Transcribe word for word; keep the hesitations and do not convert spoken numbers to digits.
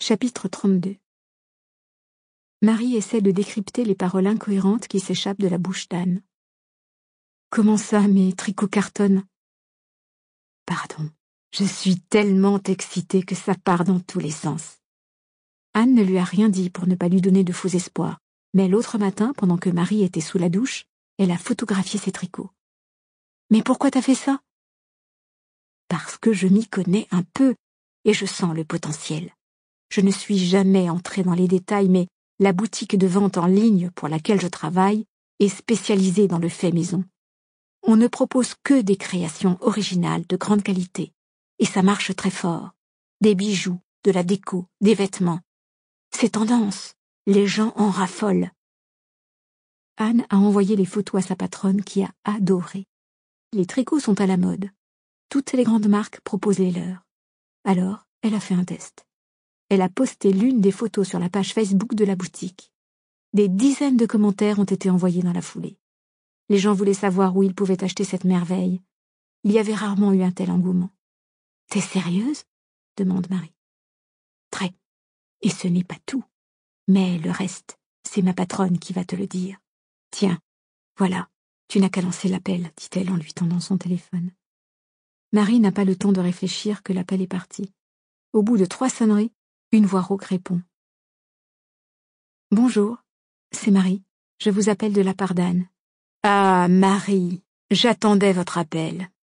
Chapitre trente-deux. Marie essaie de décrypter les paroles incohérentes qui s'échappent de la bouche d'Anne. Comment ça, mes tricots cartonnent? Pardon, je suis tellement excitée que ça part dans tous les sens. Anne ne lui a rien dit pour ne pas lui donner de faux espoirs, mais l'autre matin, pendant que Marie était sous la douche, elle a photographié ses tricots. Mais pourquoi t'as fait ça? Parce que je m'y connais un peu et je sens le potentiel. Je ne suis jamais entrée dans les détails, mais la boutique de vente en ligne pour laquelle je travaille est spécialisée dans le fait maison. On ne propose que des créations originales de grande qualité, et ça marche très fort. Des bijoux, de la déco, des vêtements. C'est tendance, les gens en raffolent. Anne a envoyé les photos à sa patronne qui a adoré. Les tricots sont à la mode. Toutes les grandes marques proposent les leurs. Alors, elle a fait un test. Elle a posté l'une des photos sur la page Facebook de la boutique. Des dizaines de commentaires ont été envoyés dans la foulée. Les gens voulaient savoir où ils pouvaient acheter cette merveille. Il y avait rarement eu un tel engouement. « T'es sérieuse ?» demande Marie. « Très. Et ce n'est pas tout. Mais le reste, c'est ma patronne qui va te le dire. Tiens, voilà, tu n'as qu'à lancer l'appel, dit-elle en lui tendant son téléphone. Marie n'a pas le temps de réfléchir que l'appel est parti. Au bout de trois sonneries, une voix rauque répond. « Bonjour, c'est Marie. Je vous appelle de la part d'Anne. »« Ah, Marie, j'attendais votre appel.